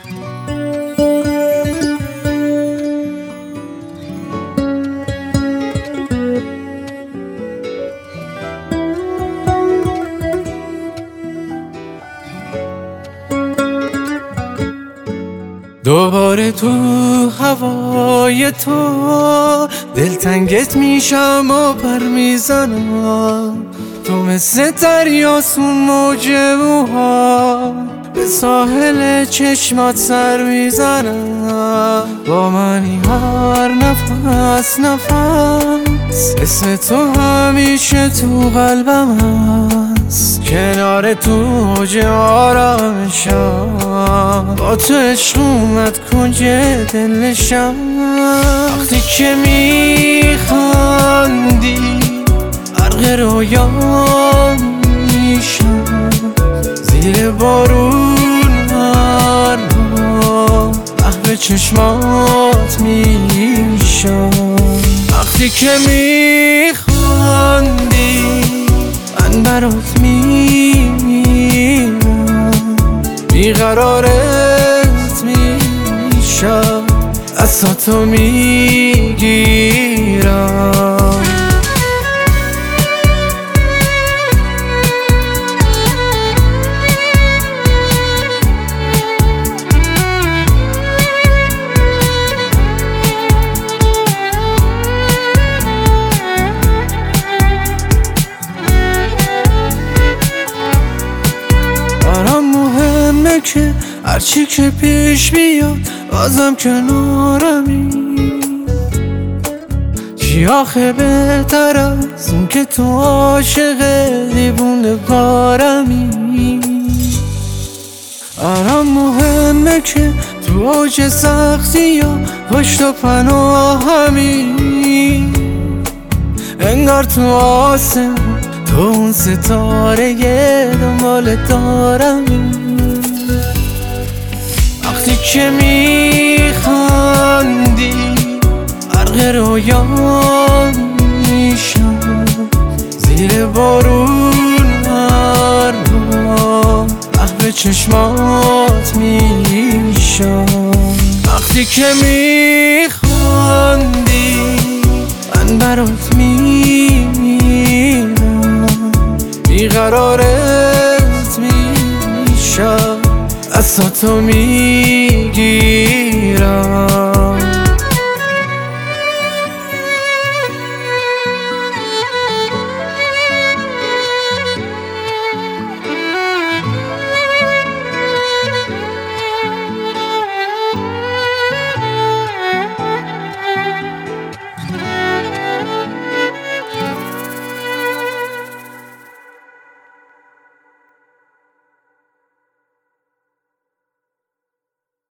دوباره تو هوای تو دلتنگت میشم و پر میزنم، تو مثل دریاسون موج موها به ساحل چشمات سر میزنم. با منی هر نفس نفس، اسم تو همیشه تو قلبم هست. کنار تو اوج آرامشم، با تو عشق اومد کنج دلشم. وقتی که میخندی غرق رویام میشم، زیر بارون هر ما محو چشمات میشم. وقتی که میخندی من برات میمیرم، بیقرارت میشم، دستاتو میگیرم. که هرچی که پیش بیاد بازم کنارمی، چی آخه بهتر از اون که تو عاشق دیوونه کارمی. برام مهمه که تو اوج سختی یا پشت و پناهمی، انگار تو آسمون تو اون ستاره دنبال دارمی. وقتی که میخندی غرق رویام میشم، زیر بارون هر ما محو چشمات میشم. وقتی که میخندی من برات میمیرم، بیقرارت میشم، دستاتو میگیرم.